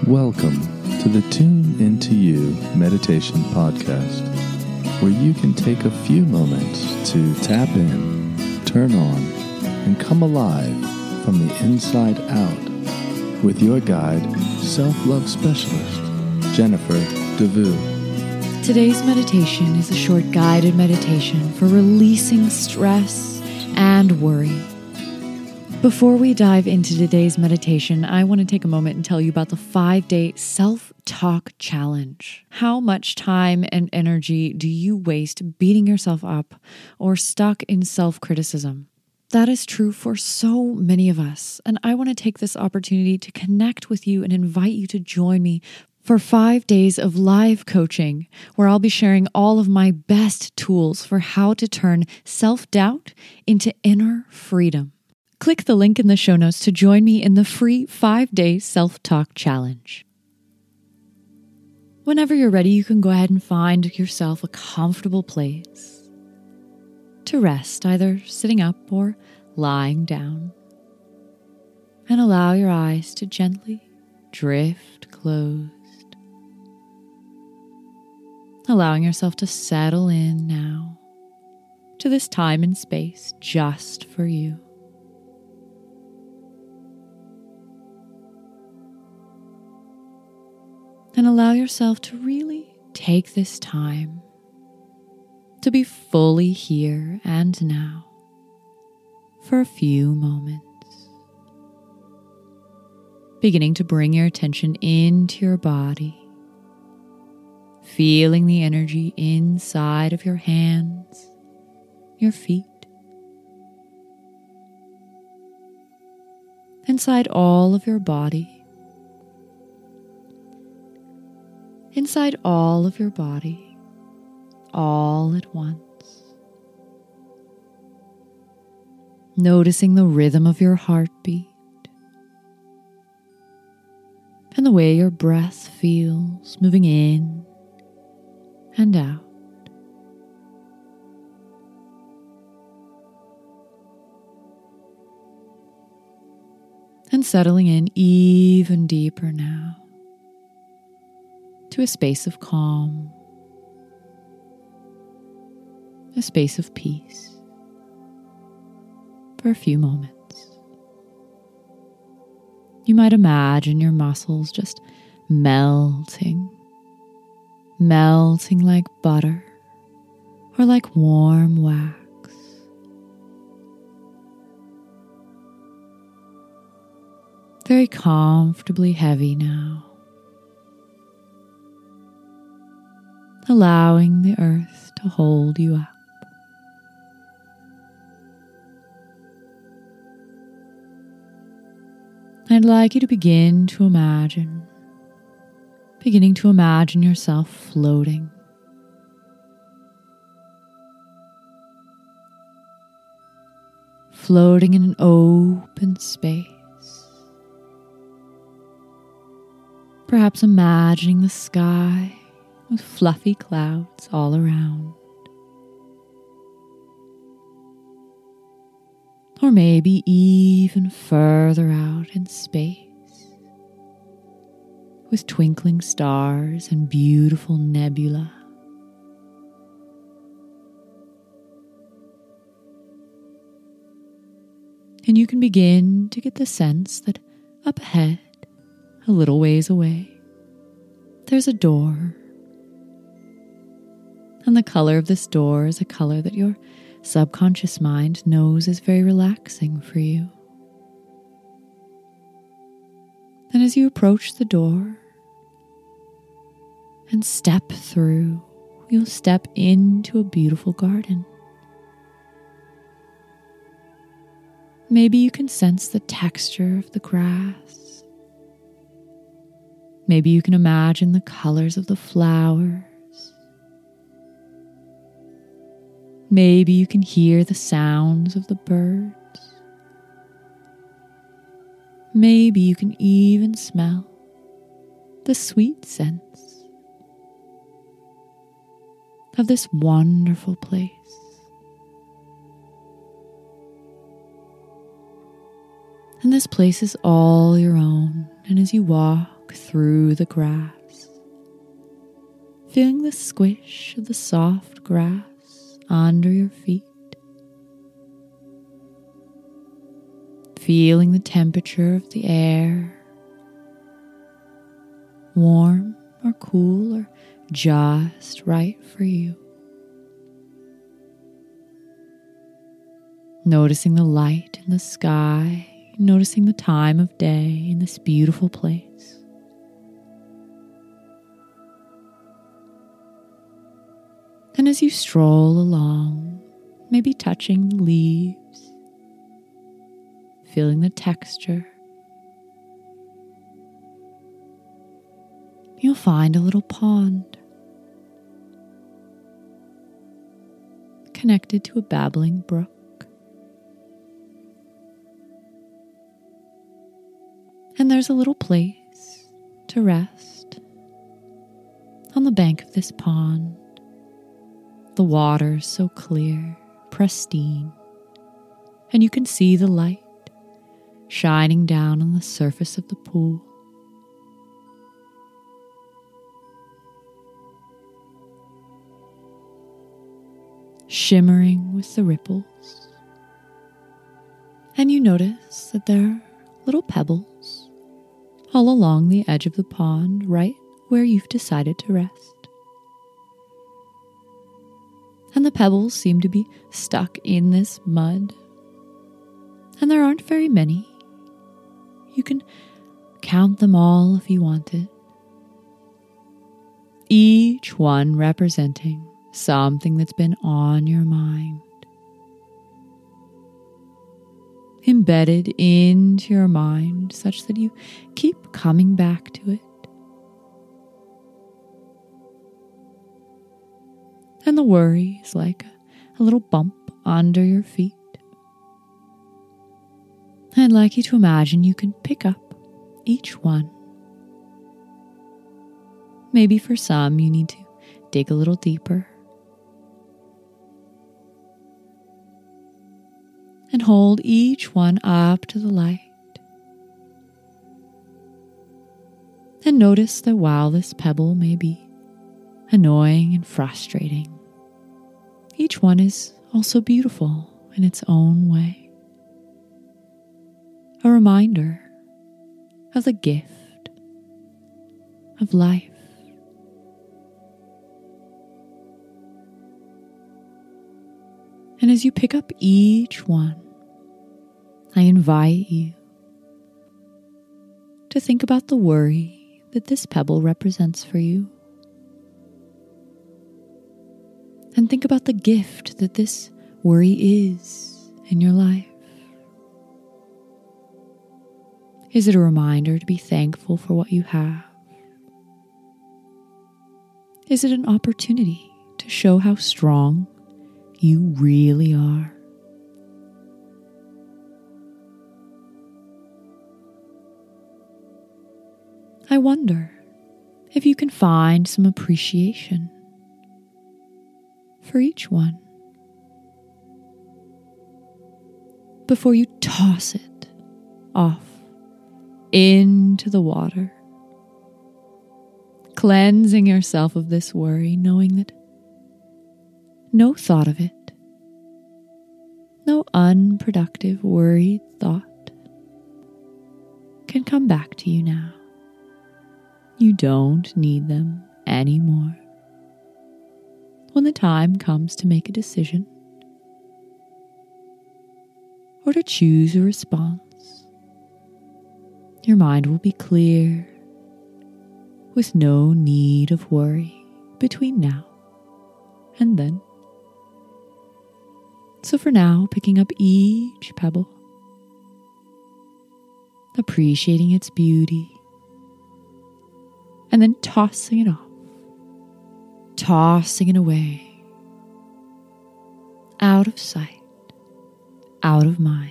Welcome to the Tune Into You Meditation Podcast, where you can take a few moments to tap in, turn on, and come alive from the inside out with your guide, self-love specialist, Jennifer DeVue. Today's meditation is a short guided meditation for releasing stress and worry. Before we dive into today's meditation, I want to take a moment and tell you about the 5-day self-talk challenge. How much time and energy do you waste beating yourself up or stuck in self-criticism? That is true for so many of us, and I want to take this opportunity to connect with you and invite you to join me for 5 days of live coaching, where I'll be sharing all of my best tools for how to turn self-doubt into inner freedom. Click the link in the show notes to join me in the free 5-day self-talk challenge. Whenever you're ready, you can go ahead and find yourself a comfortable place to rest, either sitting up or lying down. And allow your eyes to gently drift closed. Allowing yourself to settle in now to this time and space just for you. And allow yourself to really take this time to be fully here and now for a few moments. Beginning to bring your attention into your body, feeling the energy inside of your hands, your feet, inside all of your body. Inside all of your body, all at once. Noticing the rhythm of your heartbeat and the way your breath feels moving in and out. And settling in even deeper now to a space of calm, a space of peace for a few moments. You might imagine your muscles just melting like butter or like warm wax. Very comfortably heavy now. Allowing the earth to hold you up. I'd like you to beginning to imagine yourself floating. Floating in an open space. Perhaps imagining the sky with fluffy clouds all around. Or maybe even further out in space, with twinkling stars and beautiful nebula. And you can begin to get the sense that up ahead, a little ways away, there's a door. And the color of this door is a color that your subconscious mind knows is very relaxing for you. And as you approach the door and step through, you'll step into a beautiful garden. Maybe you can sense the texture of the grass. Maybe you can imagine the colors of the flowers. Maybe you can hear the sounds of the birds. Maybe you can even smell the sweet scents of this wonderful place. And this place is all your own. And as you walk walk through the grass, feeling the squish of the soft grass under your feet, feeling the temperature of the air, warm or cool or just right for you. Noticing the light in the sky, noticing the time of day in this beautiful place. And as you stroll along, maybe touching the leaves, feeling the texture, you'll find a little pond connected to a babbling brook. And there's a little place to rest on the bank of this pond. The water's so clear, pristine, and you can see the light shining down on the surface of the pool. Shimmering with the ripples. And you notice that there are little pebbles all along the edge of the pond, right where you've decided to rest. And the pebbles seem to be stuck in this mud. And there aren't very many. You can count them all if you wanted. Each one representing something that's been on your mind, embedded into your mind such that you keep coming back to it. And the worry is like a little bump under your feet. I'd like you to imagine you can pick up each one. Maybe for some you need to dig a little deeper. And hold each one up to the light. And notice that while this pebble may be annoying and frustrating, each one is also beautiful in its own way. A reminder of the gift of life. And as you pick up each one, I invite you to think about the worry that this pebble represents for you. And think about the gift that this worry is in your life. Is it a reminder to be thankful for what you have? Is it an opportunity to show how strong you really are? I wonder if you can find some appreciation for each one before you toss it off into the water, cleansing yourself of this worry, knowing that no thought of it, no unproductive worried thought can come back to you now. You don't need them anymore. When the time comes to make a decision or to choose a response, your mind will be clear with no need of worry between now and then. So for now, picking up each pebble, appreciating its beauty, and then tossing it off, tossing it away, out of sight, out of mind.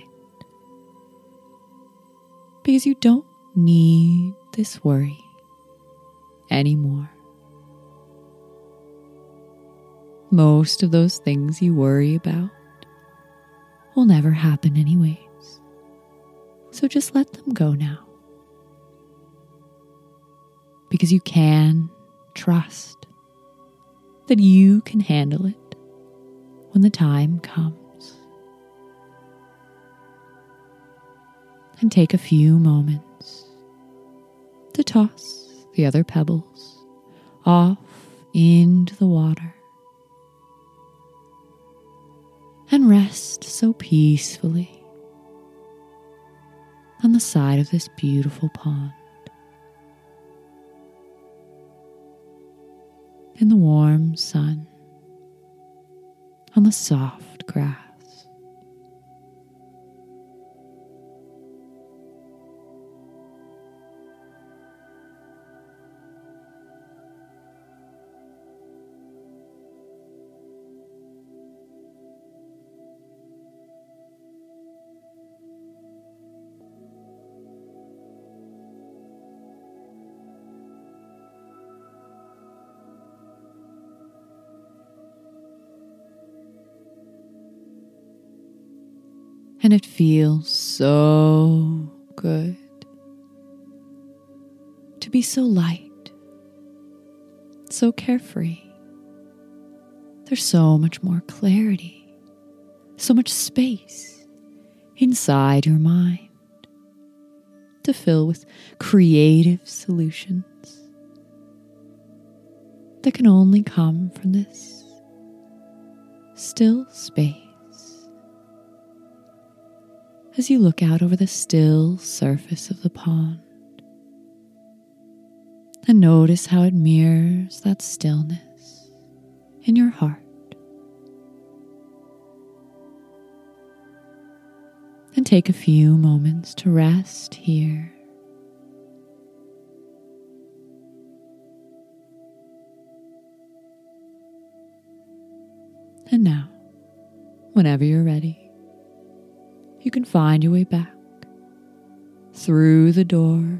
Because you don't need this worry anymore. Most of those things you worry about will never happen anyways. So just let them go now. because you can trust that you can handle it when the time comes. And take a few moments to toss the other pebbles off into the water and rest so peacefully on the side of this beautiful pond. In the warm sun, on the soft grass. And it feels so good to be so light, so carefree. There's so much more clarity, so much space inside your mind to fill with creative solutions that can only come from this still space. As you look out over the still surface of the pond and notice how it mirrors that stillness in your heart. And take a few moments to rest here. And now, whenever you're ready, you can find your way back through the door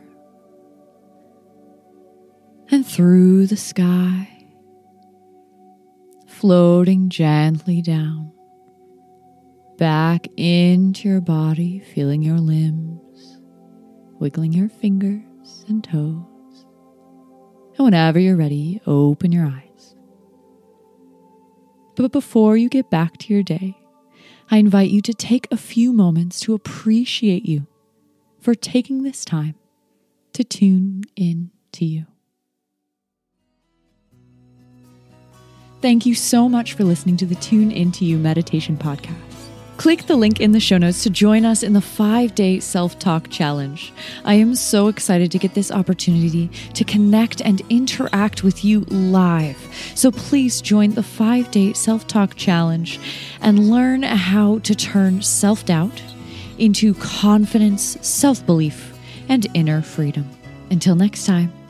and through the sky, floating gently down, back into your body, feeling your limbs, wiggling your fingers and toes. And whenever you're ready, open your eyes. But before you get back to your day, I invite you to take a few moments to appreciate you for taking this time to tune in to you. Thank you so much for listening to the Tune Into You Meditation Podcast. Click the link in the show notes to join us in the 5-day self-talk challenge. I am so excited to get this opportunity to connect and interact with you live. So please join the 5-day self-talk challenge and learn how to turn self-doubt into confidence, self-belief, and inner freedom. Until next time.